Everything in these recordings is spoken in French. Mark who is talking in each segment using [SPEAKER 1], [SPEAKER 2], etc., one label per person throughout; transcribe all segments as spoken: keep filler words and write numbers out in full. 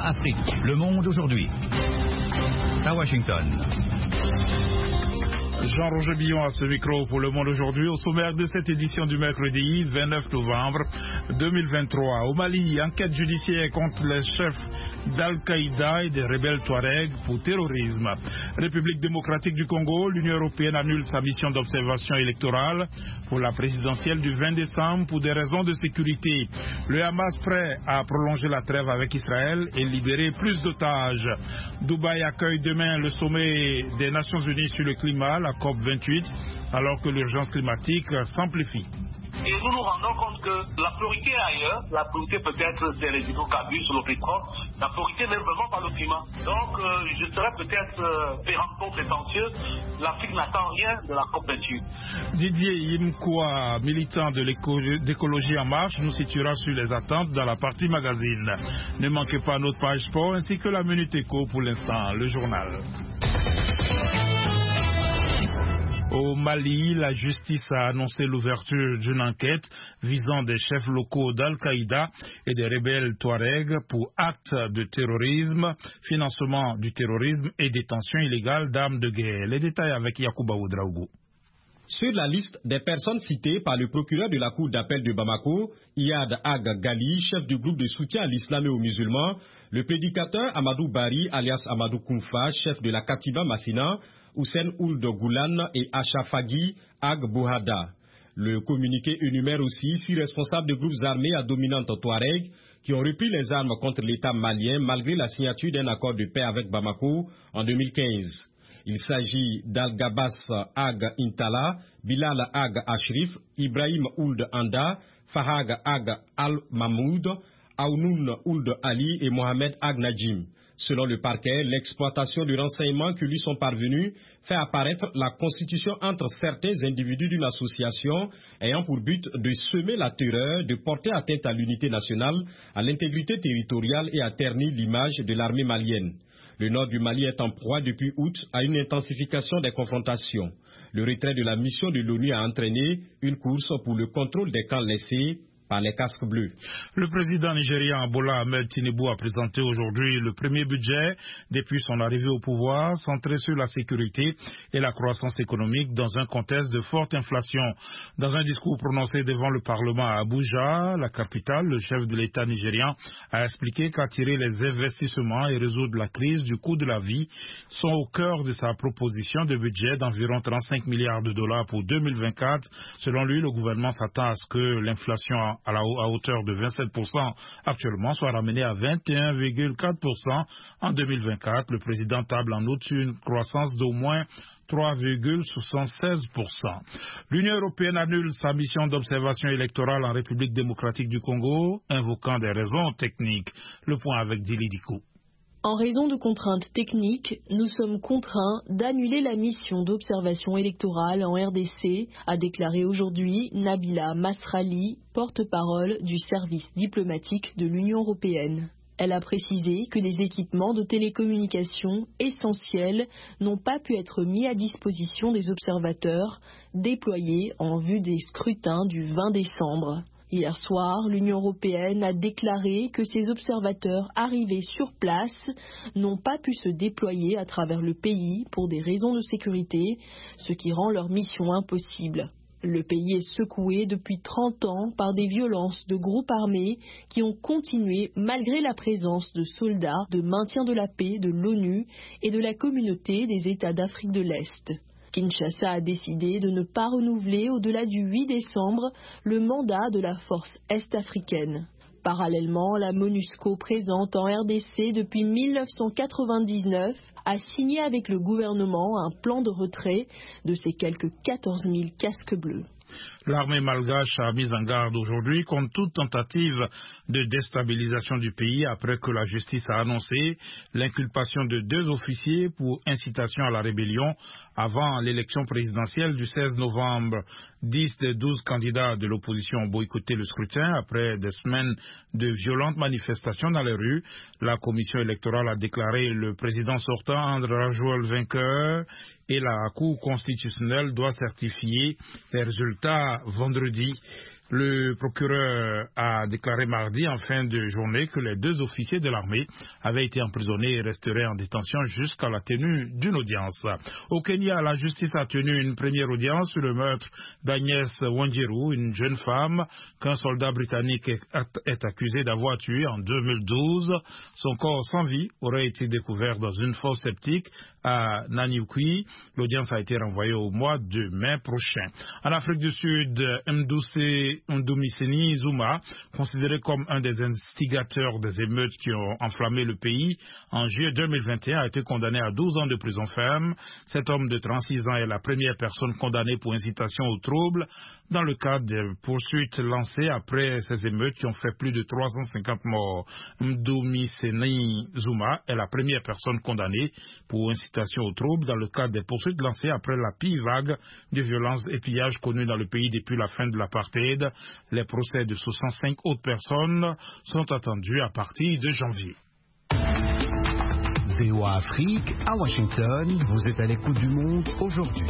[SPEAKER 1] Afrique, le monde aujourd'hui. À Washington.
[SPEAKER 2] Jean-Roger Billon à ce micro pour Le Monde aujourd'hui. Au sommaire de cette édition du mercredi vingt-neuf novembre deux mille vingt-trois. Au Mali, enquête judiciaire contre les chefs d'Al-Qaïda et des rebelles Touaregs pour terrorisme. République démocratique du Congo, l'Union européenne annule sa mission d'observation électorale pour la présidentielle du vingt décembre pour des raisons de sécurité. Le Hamas prêt à prolonger la trêve avec Israël et libérer plus d'otages. Dubaï accueille demain le sommet des Nations Unies sur le climat, la COP vingt-huit, alors que l'urgence climatique s'amplifie.
[SPEAKER 3] Et nous nous rendons compte que la priorité est ailleurs. La priorité peut-être c'est les hydrocarbures sur le pétrole. La priorité n'est vraiment pas le climat. Donc euh, je serais peut-être euh, péremptoire prétentieux. L'Afrique n'attend rien de la COP vingt-huit.
[SPEAKER 2] Didier Imkoua, militant de d'écologie en marche, nous situera sur les attentes dans la partie magazine. Ne manquez pas notre page sport ainsi que la Minute Éco pour l'instant, le journal. Au Mali, la justice a annoncé l'ouverture d'une enquête visant des chefs locaux d'Al-Qaïda et des rebelles Touaregs pour actes de terrorisme, financement du terrorisme et détention illégale d'armes de guerre. Les détails avec Yacouba Oudraogo.
[SPEAKER 4] Sur la liste des personnes citées par le procureur de la Cour d'appel de Bamako, Iyad Ag Gali, chef du groupe de soutien à l'islam et aux musulmans, le prédicateur Amadou Bari, alias Amadou Koumfa, chef de la Katiba Massina, Hussein Ould Goulan et Achafagi Ag Bouhada. Le communiqué énumère aussi six responsables de groupes armés à dominante Touareg qui ont repris les armes contre l'État malien malgré la signature d'un accord de paix avec Bamako en deux mille quinze. Il s'agit d'Al-Gabas Ag Intala, Bilal Ag Ashrif, Ibrahim Ould Anda, Fahag Ag Al-Mahmoud, Aounoun Ould Ali et Mohamed Ag Najim. Selon le parquet, l'exploitation de renseignements qui lui sont parvenus fait apparaître la constitution entre certains individus d'une association ayant pour but de semer la terreur, de porter atteinte à l'unité nationale, à l'intégrité territoriale et à ternir l'image de l'armée malienne. Le nord du Mali est en proie depuis août à une intensification des confrontations. Le retrait de la mission de l'ONU a entraîné une course pour le contrôle des camps laissés par les casques bleus.
[SPEAKER 2] Le président nigérian Bola Ahmed Tinubu a présenté aujourd'hui le premier budget depuis son arrivée au pouvoir, centré sur la sécurité et la croissance économique dans un contexte de forte inflation. Dans un discours prononcé devant le Parlement à Abuja, la capitale, le chef de l'État nigérian a expliqué qu'attirer les investissements et résoudre la crise du coût de la vie sont au cœur de sa proposition de budget d'environ trente-cinq milliards de dollars pour deux mille vingt-quatre. Selon lui, le gouvernement s'attend à ce que l'inflation à, la, à hauteur de vingt-sept pour cent actuellement soit ramenée à vingt et un virgule quatre pour cent en deux mille vingt-quatre. Le président table en outre sur une croissance d'au moins trois virgule soixante-seize pour cent. L'Union européenne annule sa mission d'observation électorale en République démocratique du Congo, invoquant des raisons techniques. Le point avec Dili Dikou.
[SPEAKER 5] En raison de contraintes techniques, nous sommes contraints d'annuler la mission d'observation électorale en R D C, a déclaré aujourd'hui Nabila Masrali, porte-parole du service diplomatique de l'Union européenne. Elle a précisé que des équipements de télécommunication essentiels n'ont pas pu être mis à disposition des observateurs déployés en vue des scrutins du vingt décembre. Hier soir, l'Union européenne a déclaré que ces observateurs arrivés sur place n'ont pas pu se déployer à travers le pays pour des raisons de sécurité, ce qui rend leur mission impossible. Le pays est secoué depuis trente ans par des violences de groupes armés qui ont continué malgré la présence de soldats de maintien de la paix de l'ONU et de la communauté des États d'Afrique de l'Est. Kinshasa a décidé de ne pas renouveler au-delà du huit décembre le mandat de la force est-africaine. Parallèlement, la MONUSCO présente en R D C depuis mille neuf cent quatre-vingt-dix-neuf a signé avec le gouvernement un plan de retrait de ses quelques quatorze mille casques bleus.
[SPEAKER 2] L'armée malgache a mis en garde aujourd'hui contre toute tentative de déstabilisation du pays après que la justice a annoncé l'inculpation de deux officiers pour incitation à la rébellion avant l'élection présidentielle du seize novembre. Dix des douze candidats de l'opposition ont boycotté le scrutin après des semaines de violentes manifestations dans les rues. La commission électorale a déclaré le président sortant André Rajoel vainqueur et la Cour constitutionnelle doit certifier les résultats vendredi. Le procureur a déclaré mardi en fin de journée que les deux officiers de l'armée avaient été emprisonnés et resteraient en détention jusqu'à la tenue d'une audience. Au Kenya, la justice a tenu une première audience sur le meurtre d'Agnès Wanjiru, une jeune femme qu'un soldat britannique est accusé d'avoir tuée en deux mille douze. Son corps sans vie aurait été découvert dans une fosse septique à Nanyuki. L'audience a été renvoyée au mois de mai prochain. En Afrique du Sud, Ndumiseni Zuma, considéré comme un des instigateurs des émeutes qui ont enflammé le pays en juillet deux mille vingt et un, a été condamné à douze ans de prison ferme. Cet homme de trente-six ans est la première personne condamnée pour incitation au trouble dans le cadre des poursuites lancées après ces émeutes qui ont fait plus de trois cent cinquante morts. Ndumiseni Zuma est la première personne condamnée pour incitation au trouble dans le cadre des poursuites lancées après la pire vague de violences et pillages connus dans le pays depuis la fin de l'apartheid. Les procès de soixante-cinq autres personnes sont attendus à partir de janvier.
[SPEAKER 1] V O A Afrique, à Washington, vous êtes à l'écoute du monde aujourd'hui.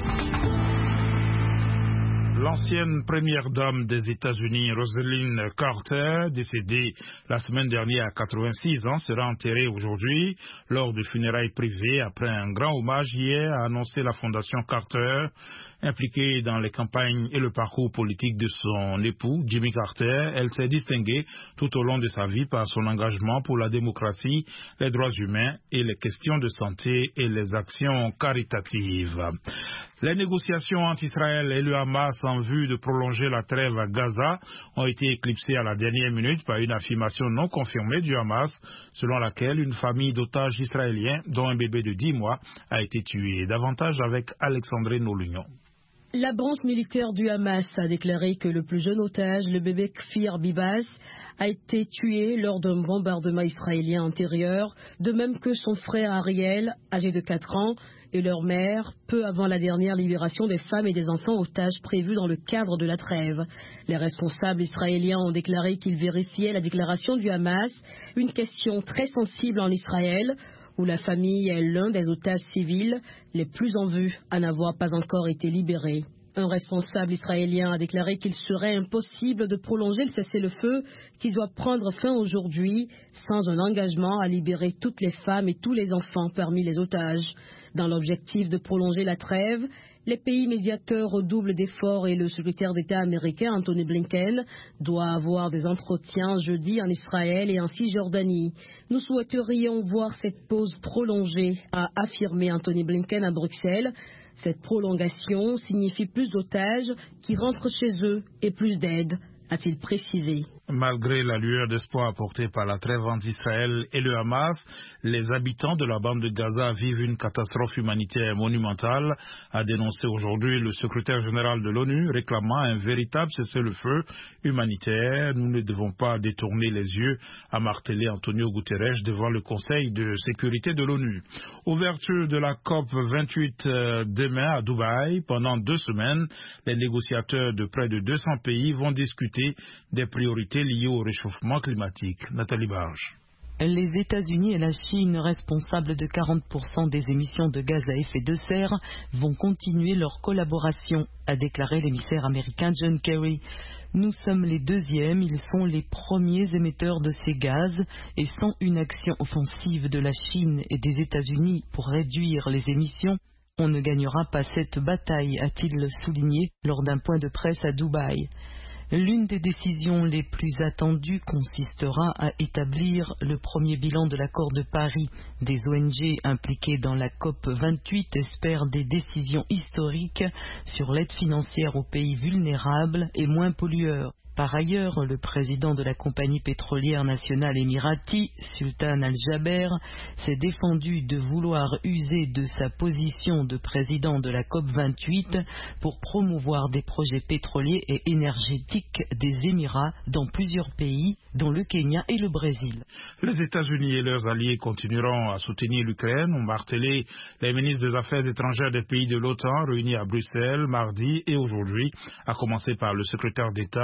[SPEAKER 2] L'ancienne première dame des États-Unis, Rosalynn Carter, décédée la semaine dernière à quatre-vingt-six ans, sera enterrée aujourd'hui lors de funérailles privées après un grand hommage hier, a annoncé la Fondation Carter. Impliquée dans les campagnes et le parcours politique de son époux, Jimmy Carter, elle s'est distinguée tout au long de sa vie par son engagement pour la démocratie, les droits humains et les questions de santé et les actions caritatives. Les négociations entre Israël et le Hamas en vue de prolonger la trêve à Gaza ont été éclipsées à la dernière minute par une affirmation non confirmée du Hamas, selon laquelle une famille d'otages israéliens, dont un bébé de dix mois, a été tuée. Davantage avec Alexandre Nolunion.
[SPEAKER 5] La branche militaire du Hamas a déclaré que le plus jeune otage, le bébé Kfir Bibas, a été tué lors d'un bombardement israélien antérieur, de même que son frère Ariel, âgé de quatre ans, et leur mère, peu avant la dernière libération des femmes et des enfants otages prévus dans le cadre de la trêve. Les responsables israéliens ont déclaré qu'ils vérifiaient la déclaration du Hamas, une question très sensible en Israël, où la famille est l'un des otages civils les plus en vue à n'avoir pas encore été libéré. Un responsable israélien a déclaré qu'il serait impossible de prolonger le cessez-le-feu qui doit prendre fin aujourd'hui sans un engagement à libérer toutes les femmes et tous les enfants parmi les otages. Dans l'objectif de prolonger la trêve, les pays médiateurs redoublent d'efforts et le secrétaire d'État américain Anthony Blinken doit avoir des entretiens jeudi en Israël et en Cisjordanie. Nous souhaiterions voir cette pause prolongée, a affirmé Anthony Blinken à Bruxelles. Cette prolongation signifie plus d'otages qui rentrent chez eux et plus d'aide, a-t-il précisé.
[SPEAKER 2] Malgré la lueur d'espoir apportée par la trêve entre Israël et le Hamas, les habitants de la bande de Gaza vivent une catastrophe humanitaire monumentale, a dénoncé aujourd'hui le secrétaire général de l'ONU, réclamant un véritable cessez-le-feu humanitaire. Nous ne devons pas détourner les yeux, a martelé Antonio Guterres devant le Conseil de sécurité de l'ONU. Ouverture de la COP vingt-huit euh, demain à Dubaï. Pendant deux semaines, les négociateurs de près de deux cents pays vont discuter des priorités liées au réchauffement climatique. Nathalie Barge.
[SPEAKER 6] Les États-Unis et la Chine, responsables de quarante pour cent des émissions de gaz à effet de serre, vont continuer leur collaboration, a déclaré l'émissaire américain John Kerry. Nous sommes les deuxièmes, ils sont les premiers émetteurs de ces gaz et sans une action offensive de la Chine et des États-Unis pour réduire les émissions, on ne gagnera pas cette bataille, a-t-il souligné lors d'un point de presse à Dubaï. L'une des décisions les plus attendues consistera à établir le premier bilan de l'accord de Paris. Des O N G impliquées dans la COP vingt-huit espèrent des décisions historiques sur l'aide financière aux pays vulnérables et moins pollueurs. Par ailleurs, le président de la compagnie pétrolière nationale émirati, Sultan Al-Jaber, s'est défendu de vouloir user de sa position de président de la COP vingt-huit pour promouvoir des projets pétroliers et énergétiques des Émirats dans plusieurs pays, dont le Kenya et le Brésil.
[SPEAKER 2] Les États-Unis et leurs alliés continueront à soutenir l'Ukraine, ont martelé les ministres des Affaires étrangères des pays de l'OTAN réunis à Bruxelles mardi et aujourd'hui, à commencer par le secrétaire d'État américain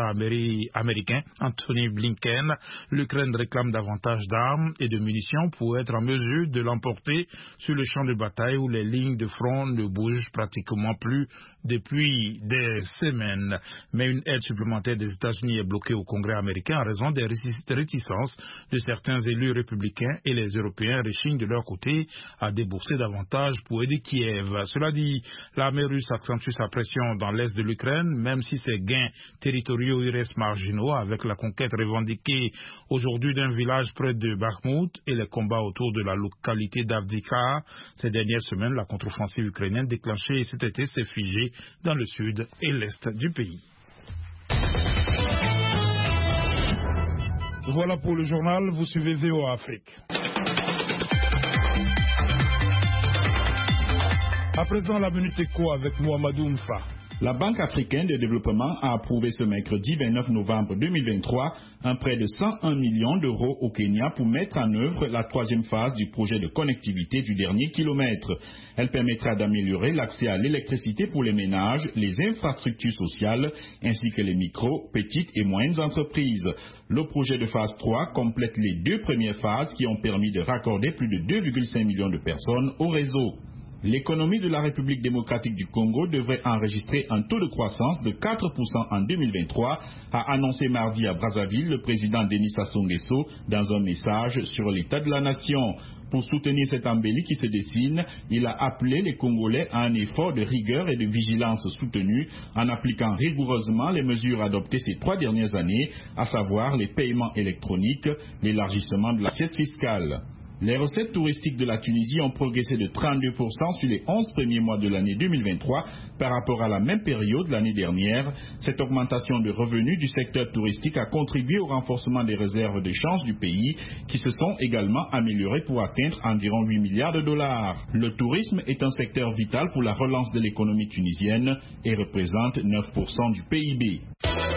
[SPEAKER 2] conseiller américain Anthony Blinken. L'Ukraine réclame davantage d'armes et de munitions pour être en mesure de l'emporter sur le champ de bataille où les lignes de front ne bougent pratiquement plus depuis des semaines. Mais une aide supplémentaire des États-Unis est bloquée au Congrès américain en raison des réticences de certains élus républicains, et les Européens rechignent de leur côté à débourser davantage pour aider Kiev. Cela dit, l'armée russe accentue sa pression dans l'est de l'Ukraine, même si ses gains territoriaux y restent marginaux, avec la conquête revendiquée aujourd'hui d'un village près de Bakhmut et les combats autour de la localité d'Avdiivka. Ces dernières semaines, la contre-offensive ukrainienne déclenchée cet été s'est figée dans le sud et l'est du pays. Voilà pour le journal, vous suivez V O A Afrique. À présent, la Minute Éco avec Mohamedou Mfa.
[SPEAKER 7] La Banque africaine de développement a approuvé ce mercredi vingt-neuf novembre deux mille vingt-trois un prêt de cent un millions d'euros au Kenya pour mettre en œuvre la troisième phase du projet de connectivité du dernier kilomètre. Elle permettra d'améliorer l'accès à l'électricité pour les ménages, les infrastructures sociales, ainsi que les micro, petites et moyennes entreprises. Le projet de phase trois complète les deux premières phases qui ont permis de raccorder plus de deux virgule cinq millions de personnes au réseau. L'économie de la République démocratique du Congo devrait enregistrer un taux de croissance de quatre pour cent en deux mille vingt-trois, a annoncé mardi à Brazzaville le président Denis Sassou Nguesso dans un message sur l'état de la nation. Pour soutenir cette embellie qui se dessine, il a appelé les Congolais à un effort de rigueur et de vigilance soutenu en appliquant rigoureusement les mesures adoptées ces trois dernières années, à savoir les paiements électroniques, l'élargissement de l'assiette fiscale. Les recettes touristiques de la Tunisie ont progressé de trente-deux pour cent sur les onze premiers mois de l'année deux mille vingt-trois par rapport à la même période l'année dernière. Cette augmentation de revenus du secteur touristique a contribué au renforcement des réserves de change du pays qui se sont également améliorées pour atteindre environ huit milliards de dollars. Le tourisme est un secteur vital pour la relance de l'économie tunisienne et représente neuf pour cent du P I B.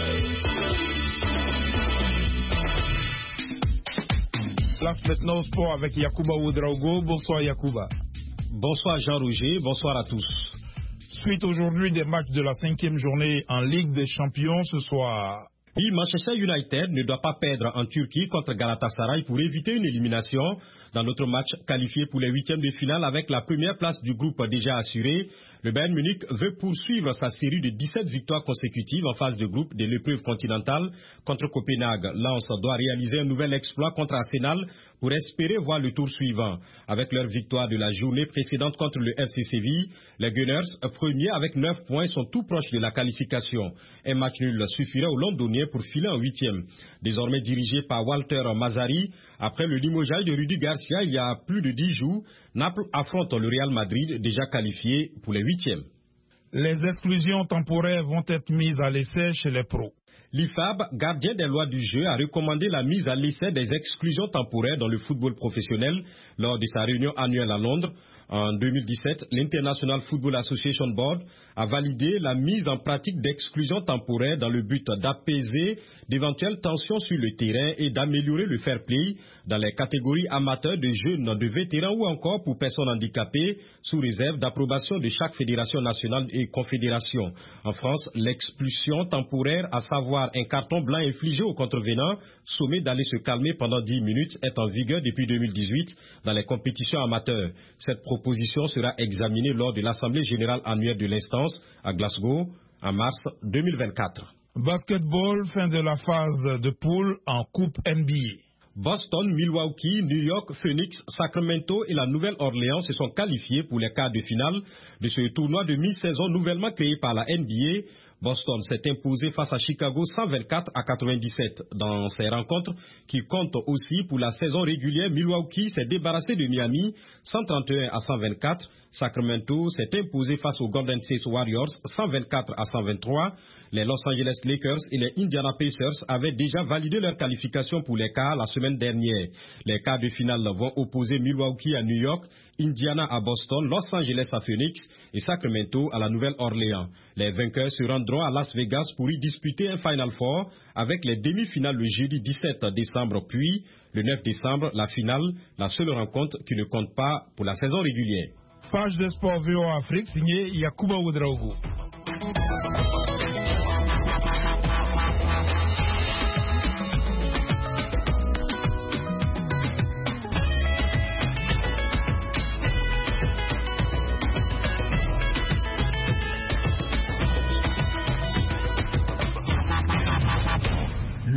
[SPEAKER 2] Place maintenant au sport avec Yacouba Ouedraogo. Bonsoir Yacouba.
[SPEAKER 4] Bonsoir Jean-Roger, bonsoir à tous.
[SPEAKER 2] Suite aujourd'hui des matchs de la cinquième journée en Ligue des Champions ce soir.
[SPEAKER 4] Oui, Manchester United ne doit pas perdre en Turquie contre Galatasaray pour éviter une élimination dans notre match qualifié pour les huitièmes de finale avec la première place du groupe déjà assurée. Le Bayern Munich veut poursuivre sa série de dix-sept victoires consécutives en phase de groupe de l'épreuve continentale contre Copenhague. Lens doit réaliser un nouvel exploit contre Arsenal pour espérer voir le tour suivant. Avec leur victoire de la journée précédente contre le F C Séville, les Gunners, premiers avec neuf points, sont tout proches de la qualification. Un match nul suffirait aux Londoniens pour filer en huitième. Désormais dirigé par Walter Mazzarri, après le limogeage de Rudy Garcia il y a plus de dix jours, Naples affronte le Real Madrid déjà qualifié pour les huitièmes.
[SPEAKER 2] Les exclusions temporaires vont être mises à l'essai chez les pros.
[SPEAKER 4] L'I F A B, gardien des lois du jeu, a recommandé la mise à l'essai des exclusions temporaires dans le football professionnel lors de sa réunion annuelle à Londres. En deux mille dix-sept, l'International Football Association Board a validé la mise en pratique d'exclusion temporaire dans le but d'apaiser d'éventuelles tensions sur le terrain et d'améliorer le fair play dans les catégories amateurs, de jeunes, de vétérans ou encore pour personnes handicapées, sous réserve d'approbation de chaque fédération nationale et confédération. En France, l'expulsion temporaire, à savoir un carton blanc infligé au contrevenant, sommé d'aller se calmer pendant dix minutes, est en vigueur depuis deux mille dix-huit dans les compétitions amateurs. Cette proposition sera examinée lors de l'Assemblée générale annuelle de l'instance à Glasgow en mars deux mille vingt-quatre.
[SPEAKER 2] Basketball, fin de la phase de poule en Coupe N B A.
[SPEAKER 4] Boston, Milwaukee, New York, Phoenix, Sacramento et la Nouvelle-Orléans se sont qualifiés pour les quarts de finale de ce tournoi de mi-saison nouvellement créé par la N B A. Boston s'est imposé face à Chicago cent vingt-quatre à quatre-vingt-dix-sept. Dans ces rencontres qui comptent aussi pour la saison régulière, Milwaukee s'est débarrassé de Miami cent trente et un à cent vingt-quatre. Sacramento s'est imposé face aux Golden State Warriors cent vingt-quatre à cent vingt-trois. Les Los Angeles Lakers et les Indiana Pacers avaient déjà validé leur qualification pour les quarts la semaine dernière. Les quarts de finale vont opposer Milwaukee à New York, Indiana à Boston, Los Angeles à Phoenix et Sacramento à la Nouvelle-Orléans. Les vainqueurs se rendront à Las Vegas pour y disputer un Final Four avec les demi-finales le jeudi dix-sept décembre, puis le neuf décembre, la finale, la seule rencontre qui ne compte pas pour la saison régulière.
[SPEAKER 2] Page de sport V O A Afrique, signé Yacouba Ouedraogo.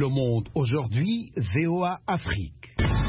[SPEAKER 1] Le Monde aujourd'hui, V O A Afrique.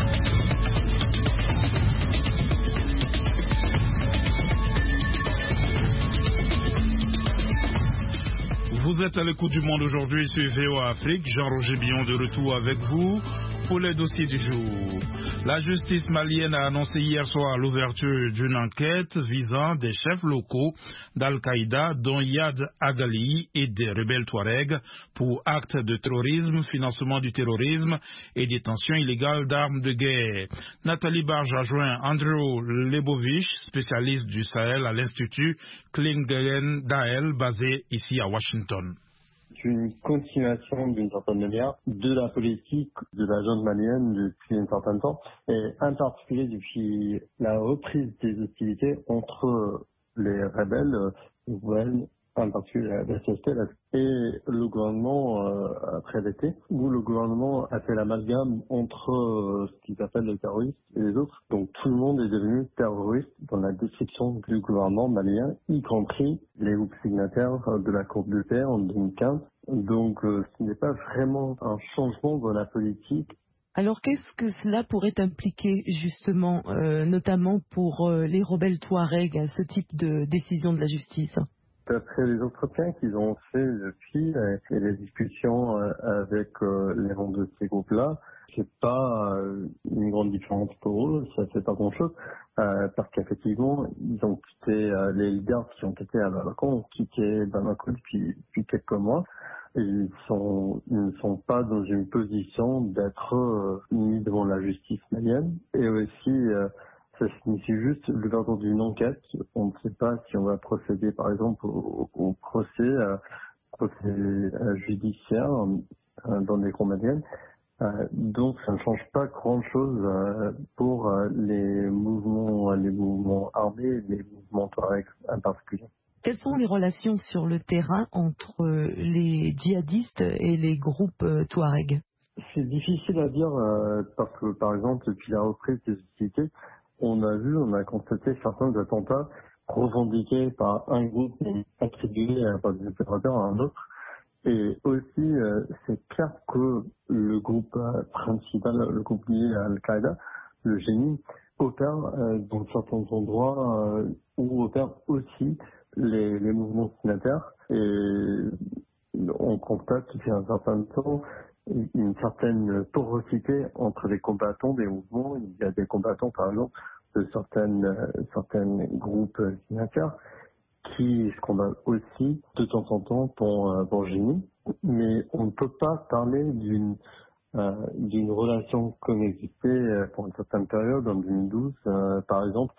[SPEAKER 2] Vous êtes à l'écoute du Monde aujourd'hui sur V O A Afrique. Jean-Roger Billon de retour avec vous pour les dossiers du jour. La justice malienne a annoncé hier soir l'ouverture d'une enquête visant des chefs locaux d'Al-Qaïda, dont Iyad Agali, et des rebelles Touaregs pour actes de terrorisme, financement du terrorisme et détention illégale d'armes de guerre. Nathalie Barge a joint Andrew Lebovich, spécialiste du Sahel à l'Institut Klingen-Dael, basé ici à Washington.
[SPEAKER 8] Une continuation d'une certaine manière de la politique de la junte malienne depuis un certain temps, et en particulier depuis la reprise des hostilités entre les rebelles, euh, en particulier la S S P et le gouvernement euh, après l'été, où le gouvernement a fait l'amalgame entre euh, ce qu'ils appellent les terroristes et les autres. Donc tout le monde est devenu terroriste dans la description du gouvernement malien, y compris les groupes signataires de la Cour de paix en deux mille quinze. Donc euh, ce n'est pas vraiment un changement dans la politique.
[SPEAKER 6] Alors qu'est-ce que cela pourrait impliquer justement, euh, notamment pour euh, les rebelles Touaregs, ce type de décision de la justice ?
[SPEAKER 8] D'après les entretiens qu'ils ont fait depuis et les discussions avec les membres de ces groupes-là, c'est pas une grande différence pour eux, ça fait pas grand-chose, parce qu'effectivement, ils ont quitté, les leaders qui ont quitté à Bamako ont quitté Bamako depuis, depuis quelques mois. Et ils, sont, ils ne sont pas dans une position d'être mis devant la justice malienne. Et aussi, ça signifie juste l'ouverture d'une enquête. On ne sait pas si on va procéder, par exemple, au, au procès, euh, procès euh, judiciaire euh, dans des cours maliennes. Euh, donc, ça ne change pas grand-chose euh, pour euh, les mouvements, les mouvements armés, les mouvements Touaregs en particulier.
[SPEAKER 6] Quelles sont les relations sur le terrain entre les djihadistes et les groupes Touaregs ?
[SPEAKER 8] C'est difficile à dire euh, parce que, par exemple, depuis la reprise des hostilités, on a vu, on a constaté certains attentats revendiqués par un groupe et attribués par des opérateurs à un autre. Et aussi, euh, c'est clair que le groupe euh, principal, le groupe lié à Al-Qaïda, le Génie, opère euh, dans certains endroits euh, où opèrent aussi les, les mouvements signataires. Et on constate depuis un certain temps une certaine porosité entre les combattants des mouvements. Il y a des combattants, par exemple, de certaines, euh, certains groupes signataires qui se combattent aussi de temps en temps pour, euh, pour Génie. Mais on ne peut pas parler d'une euh, d'une relation comme existait euh, pour une certaine période, en deux mille douze, euh, par exemple,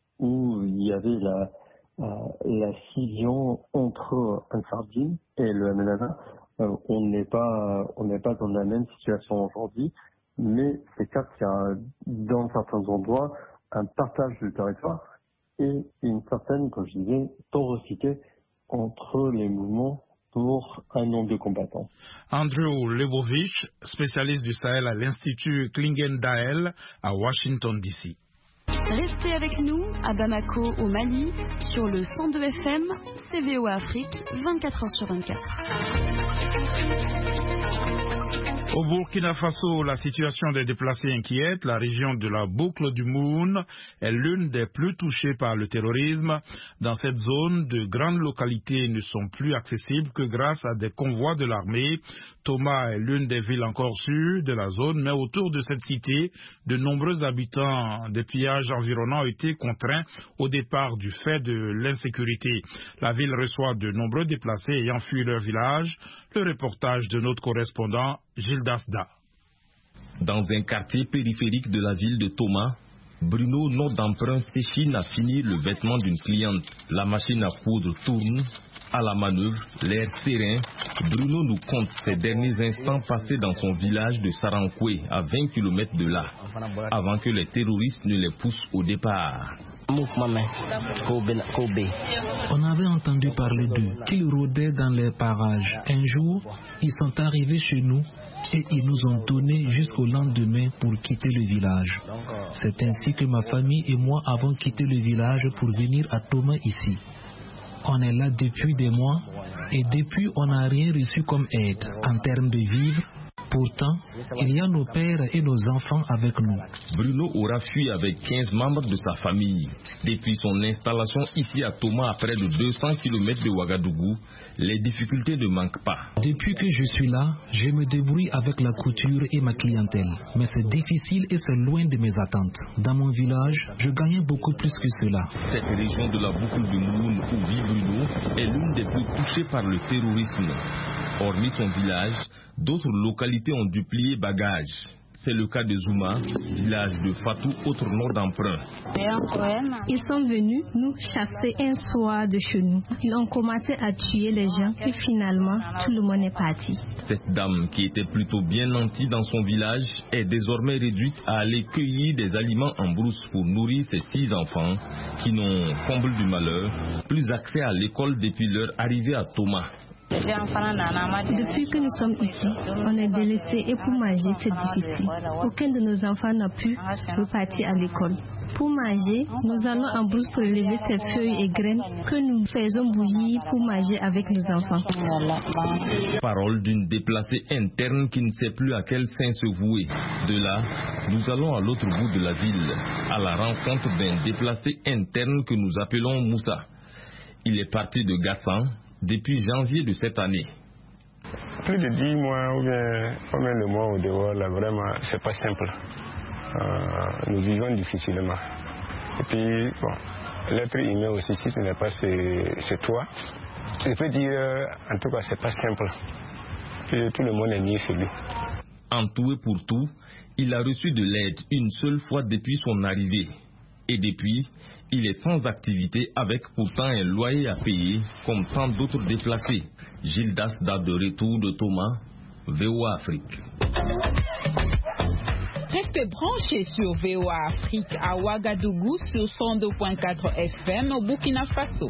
[SPEAKER 8] où il y avait la, euh, la scission entre Ansar-Dine et le M N L A. Euh, on n'est pas, on n'est pas dans la même situation aujourd'hui, mais c'est clair qu'il y a dans certains endroits un partage du territoire et une certaine, comme je disais, porosité entre les mouvements pour un nombre de combattants.
[SPEAKER 2] Andrew Lebovich, spécialiste du Sahel à l'Institut Klingen-Dael à Washington, D C.
[SPEAKER 9] Restez avec nous à Bamako, au Mali, sur le cent deux F M, C V O A Afrique, vingt-quatre heures sur vingt-quatre.
[SPEAKER 2] Au Burkina Faso, la situation des déplacés inquiète. La région de la boucle du Moune est l'une des plus touchées par le terrorisme. Dans cette zone, de grandes localités ne sont plus accessibles que grâce à des convois de l'armée. Toma est l'une des villes encore sûres de la zone, mais autour de cette cité, de nombreux habitants des pillages environnants ont été contraints au départ du fait de l'insécurité. La ville reçoit de nombreux déplacés ayant fui leur village. Le reportage de notre correspondant Gilles Dasda.
[SPEAKER 10] Dans un quartier périphérique de la ville de Toma, Bruno note d'emprunt s'échine à finir le vêtement d'une cliente. La machine à coudre tourne. À la manœuvre, l'air serein, Bruno nous compte ses derniers instants passés dans son village de Sarankoué, à vingt kilomètres de là, avant que les terroristes ne les poussent au départ.
[SPEAKER 11] On avait entendu parler d'eux, qu'ils rôdaient dans les parages. Un jour, ils sont arrivés chez nous et ils nous ont donné jusqu'au lendemain pour quitter le village. C'est ainsi que ma famille et moi avons quitté le village pour venir à Toma ici. On est là depuis des mois et depuis on n'a rien reçu comme aide en termes de vivres, Pourtant, il y a nos pères et nos enfants avec nous.
[SPEAKER 10] Bruno aura fui avec quinze membres de sa famille. Depuis son installation ici à Toma, à près de deux cents kilomètres de Ouagadougou, les difficultés ne manquent pas.
[SPEAKER 11] Depuis que je suis là, je me débrouille avec la couture et ma clientèle. Mais c'est difficile et c'est loin de mes attentes. Dans mon village, je gagnais beaucoup plus que cela.
[SPEAKER 10] Cette région de la boucle de Mouroun où vit Bruno est l'une des plus touchées par le terrorisme. Hormis son village, d'autres localités ont dû plier bagages. C'est le cas de Zouma, village de Fatou, autre nom d'emprunt.
[SPEAKER 12] Ils sont venus nous chasser un soir de chez nous. Ils ont commencé à tuer les gens et finalement, tout le monde est parti.
[SPEAKER 10] Cette dame, qui était plutôt bien nantie dans son village, est désormais réduite à aller cueillir des aliments en brousse pour nourrir ses six enfants qui n'ont, comble du malheur, plus accès à l'école depuis leur arrivée à Toma.
[SPEAKER 12] Depuis que nous sommes ici, on est délaissés et pour manger, c'est difficile. Aucun de nos enfants n'a pu repartir à l'école. Pour manger, nous allons en brousse pour élever ces feuilles et graines que nous faisons bouillir pour manger avec nos enfants.
[SPEAKER 10] Parole d'une déplacée interne qui ne sait plus à quel saint se vouer. De là, nous allons à l'autre bout de la ville, à la rencontre d'un déplacé interne que nous appelons Moussa. Il est parti de Gassan depuis janvier de cette année.
[SPEAKER 13] Plus de dix mois ou bien combien de mois au dehors, là, vraiment, c'est pas simple. Euh, nous vivons difficilement. Et puis, bon, l'être humain aussi, si ce n'est pas c'est toi, je peux dire, en tout cas, c'est pas simple. Puis, tout le monde est mis sur lui.
[SPEAKER 10] En tout et pour tout, il a reçu de l'aide une seule fois depuis son arrivée. Et depuis, il est sans activité avec pourtant un loyer à payer, comme tant d'autres déplacés. Gilles Dasda de retour de Toma, V O A Afrique.
[SPEAKER 14] Restez branchés sur V O A Afrique à Ouagadougou sur cent deux virgule quatre F M au Burkina Faso.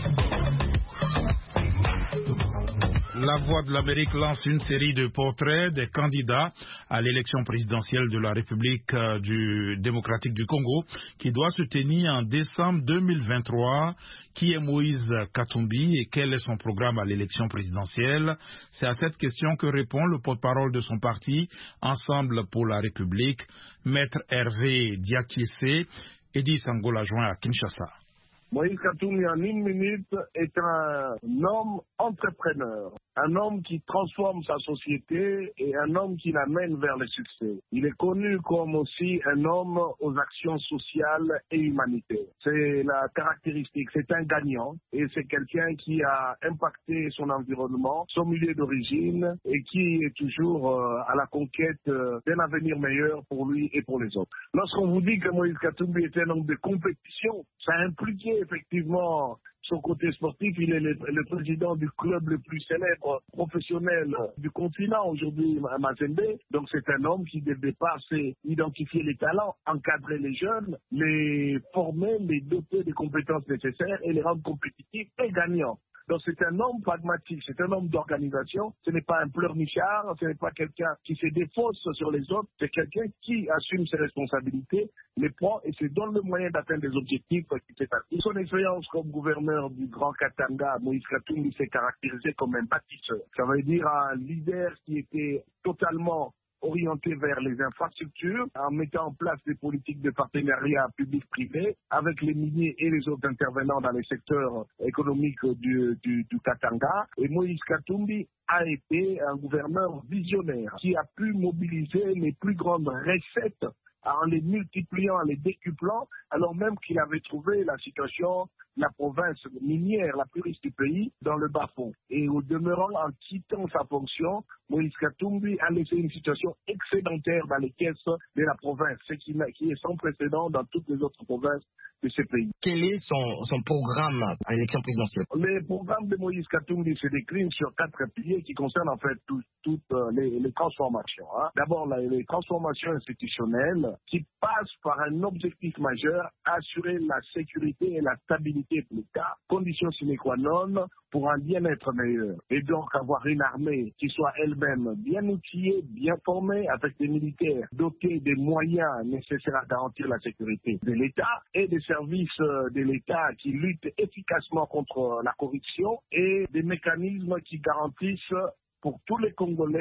[SPEAKER 2] La Voix de l'Amérique lance une série de portraits des candidats à l'élection présidentielle de la République du démocratique du Congo qui doit se tenir en décembre deux mille vingt-trois. Qui est Moïse Katumbi et quel est son programme à l'élection présidentielle? C'est à cette question que répond le porte-parole de son parti, Ensemble pour la République, Maître Hervé Diakiese, Edith Angola joint à Kinshasa.
[SPEAKER 15] Moïse Katumbi en une minute est un homme entrepreneur, un homme qui transforme sa société et un homme qui l'amène vers le succès. Il est connu comme aussi un homme aux actions sociales et humanitaires. C'est la caractéristique, c'est un gagnant et c'est quelqu'un qui a impacté son environnement, son milieu d'origine et qui est toujours euh, à la conquête euh, d'un avenir meilleur pour lui et pour les autres. Lorsqu'on vous dit que Moïse Katumbi est un homme de compétition, ça impliquait effectivement son côté sportif. Il est le, le président du club le plus célèbre professionnel du continent aujourd'hui, Mazembe. Donc c'est un homme qui dès le départ sait identifier les talents, encadrer les jeunes, les former, les doter des compétences nécessaires et les rendre compétitifs et gagnants. Donc c'est un homme pragmatique, c'est un homme d'organisation, ce n'est pas un pleurnichard, ce n'est pas quelqu'un qui se défausse sur les autres, c'est quelqu'un qui assume ses responsabilités, les prend et se donne le moyen d'atteindre des objectifs qui s'est acquis. Son expérience comme gouverneur du Grand Katanga, Moïse Katumbi s'est caractérisé comme un bâtisseur. Ça veut dire un leader qui était totalement orienté vers les infrastructures, en mettant en place des politiques de partenariat public-privé avec les miniers et les autres intervenants dans les secteurs économiques du, du, du Katanga. Et Moïse Katumbi a été un gouverneur visionnaire qui a pu mobiliser les plus grandes recettes en les multipliant, en les décuplant, alors même qu'il avait trouvé la situation, la province minière la plus riche du pays, dans le bas-fond. Et au demeurant, en quittant sa fonction, Moïse Katumbi a laissé une situation excédentaire dans les caisses de la province, ce qui, qui est sans précédent dans toutes les autres provinces de ce pays.
[SPEAKER 16] Quel est son, son programme à l'élection présidentielle?
[SPEAKER 15] Le programme de Moïse Katumbi se décline sur quatre piliers qui concernent en fait tout, toutes les, les transformations. Hein. D'abord, la, les transformations institutionnelles qui passent par un objectif majeur, assurer la sécurité et la stabilité de l'État, condition sine qua non pour un bien-être meilleur. Et donc avoir une armée qui soit elle-même bien outillée, bien formée, avec des militaires dotés des moyens nécessaires à garantir la sécurité de l'État et des services de l'État qui luttent efficacement contre la corruption et des mécanismes qui garantissent pour tous les Congolais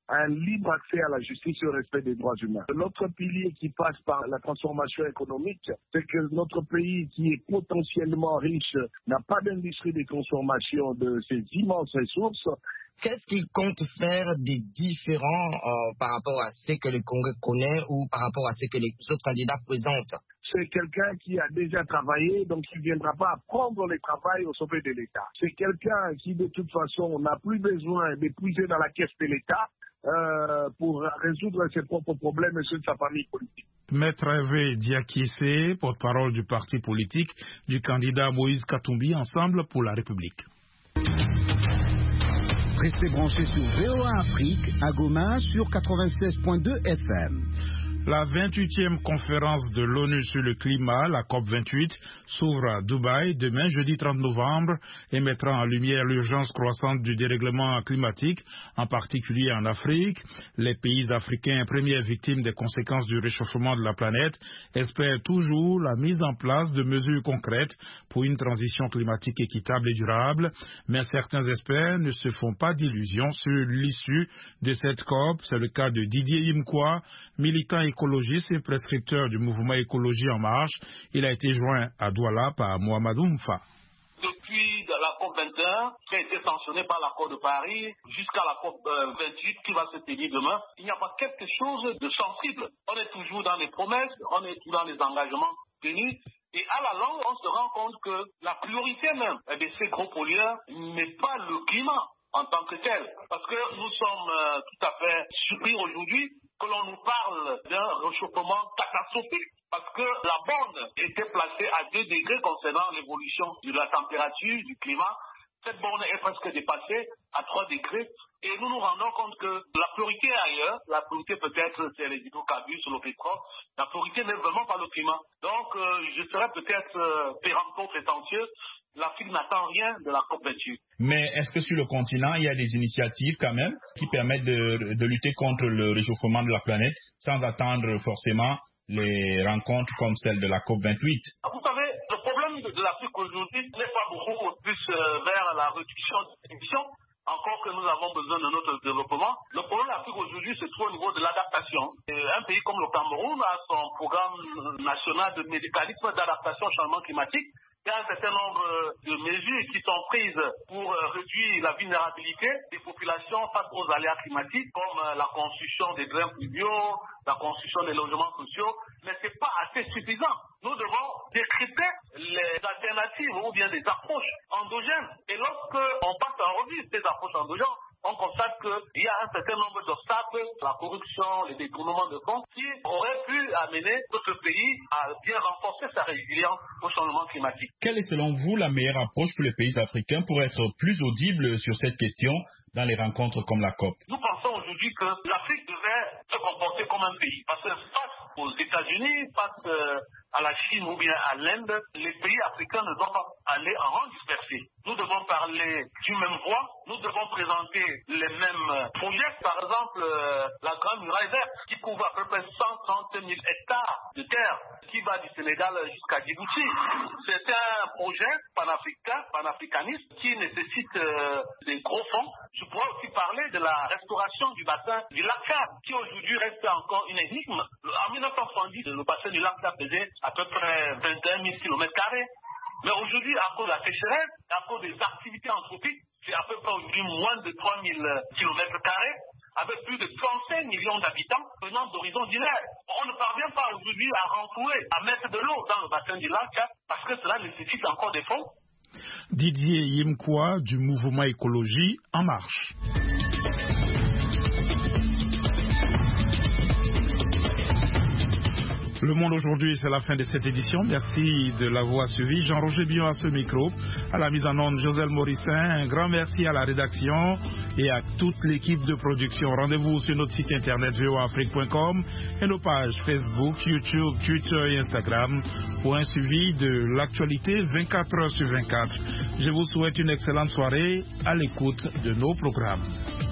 [SPEAKER 15] un libre accès à la justice et au respect des droits humains. L'autre pilier qui passe par la transformation économique, c'est que notre pays qui est potentiellement riche n'a pas d'industrie de consommation de ces immenses ressources.
[SPEAKER 16] Qu'est-ce qu'il compte faire des différents euh, par rapport à ce que le Congrès connaît ou par rapport à ce que les autres candidats présentent?
[SPEAKER 15] C'est quelqu'un qui a déjà travaillé, donc il ne viendra pas apprendre le travail au sommet de l'État. C'est quelqu'un qui, de toute façon, n'a plus besoin de puiser dans la caisse de l'État euh, pour résoudre ses propres problèmes et ceux de sa famille politique.
[SPEAKER 2] Maître Hervé Diakissé, porte-parole du parti politique du candidat Moïse Katumbi, Ensemble pour la République.
[SPEAKER 17] Restez branchés sur V O A Afrique à Goma sur quatre-vingt-seize point deux F M.
[SPEAKER 2] La vingt-huitième conférence de l'ONU sur le climat, la COP vingt-huit, s'ouvre à Dubaï demain, jeudi trente novembre, et mettra en lumière l'urgence croissante du dérèglement climatique, en particulier en Afrique. Les pays africains, premières victimes des conséquences du réchauffement de la planète, espèrent toujours la mise en place de mesures concrètes pour une transition climatique équitable et durable. Mais certains experts ne se font pas d'illusions sur l'issue de cette COP. C'est le cas de Didier Yimkwa, militant écologiste et prescripteur du mouvement Écologie en Marche. Il a été joint à Douala par Mohamedou Mfa.
[SPEAKER 3] Depuis la COP vingt et un, qui a été sanctionnée par l'accord de Paris, jusqu'à la COP vingt-huit qui va se tenir demain, il n'y a pas quelque chose de sensible. On est toujours dans les promesses, on est toujours dans les engagements tenus. Et à la longue, on se rend compte que la priorité même de ces gros pollueurs n'est pas le climat en tant que tel. Parce que nous sommes euh, tout à fait surpris aujourd'hui que l'on nous parle d'un réchauffement catastrophique. Parce que la borne était placée à deux degrés concernant l'évolution de la température, du climat. Cette borne est presque dépassée à trois degrés. Et nous nous rendons compte que la priorité est ailleurs. La priorité peut-être c'est les hydrocarbures sur le pétrole. La priorité n'est vraiment pas le climat. Donc euh, je serais peut-être euh, péremptoire prétentieux. L'Afrique n'attend rien de la COP vingt-huit.
[SPEAKER 7] Mais est-ce que sur le continent, il y a des initiatives quand même qui permettent de, de lutter contre le réchauffement de la planète sans attendre forcément les rencontres comme celle de la COP vingt-huit?
[SPEAKER 3] Vous savez, le problème de, de l'Afrique aujourd'hui n'est pas beaucoup plus euh, vers la réduction des émissions, encore que nous avons besoin de notre développement. Le problème de l'Afrique aujourd'hui se trouve au niveau de l'adaptation. Et un pays comme le Cameroun a son programme national de médicalisme d'adaptation au changement climatique. Il y a un certain nombre de mesures qui sont prises pour réduire la vulnérabilité des populations face aux aléas climatiques, comme la construction des drains pluviaux, la construction des logements sociaux, mais ce n'est pas assez suffisant. Nous devons décrypter les alternatives ou bien des approches endogènes. Et lorsque on passe en revue ces approches endogènes, on constate qu'il y a un certain nombre d'obstacles, la corruption, les détournements de fonds, qui auraient pu amener notre pays à bien renforcer sa résilience au changement climatique.
[SPEAKER 7] Quelle est selon vous la meilleure approche pour les pays africains pour être plus audibles sur cette question dans les rencontres comme la COP?
[SPEAKER 3] Nous pensons aujourd'hui que l'Afrique devait se comporter comme un pays. Parce que face aux États-Unis, face euh, à la Chine ou bien à l'Inde, les pays africains ne doivent pas aller en rang dispersé. Nous devons parler d'une même voix, nous devons présenter les mêmes projets. Par exemple, euh, la Grande Muraille Verte, qui couvre à peu près cent trente mille hectares de terre, qui va du Sénégal jusqu'à Djibouti. C'est un projet panafricain, panafricaniste, qui nécessite euh, des gros fonds. Je pourrais aussi parler de la restauration du bassin du lac Tchad, qui aujourd'hui reste encore une énigme. En mille neuf cent soixante-dix, le bassin du lac Tchad faisait à peu près vingt et un mille kilomètres carrés. Mais aujourd'hui, à cause de la sécheresse, à cause des activités anthropiques, c'est à peu près aujourd'hui moins de trois mille kilomètres carrés, avec plus de trente-cinq millions d'habitants venant d'horizons divers. On ne parvient pas aujourd'hui à renflouer, à mettre de l'eau dans le bassin du lac, parce que cela nécessite encore des fonds.
[SPEAKER 2] Didier Yimkwa du mouvement Écologie en Marche. Le Monde aujourd'hui, c'est la fin de cette édition. Merci de l'avoir suivi. Jean-Roger Bion à ce micro. À la mise en onde, Joselle Morissin. Un grand merci à la rédaction et à toute l'équipe de production. Rendez-vous sur notre site internet v o a afrique point com et nos pages Facebook, YouTube, Twitter et Instagram pour un suivi de l'actualité vingt-quatre heures sur vingt-quatre. Je vous souhaite une excellente soirée à l'écoute de nos programmes.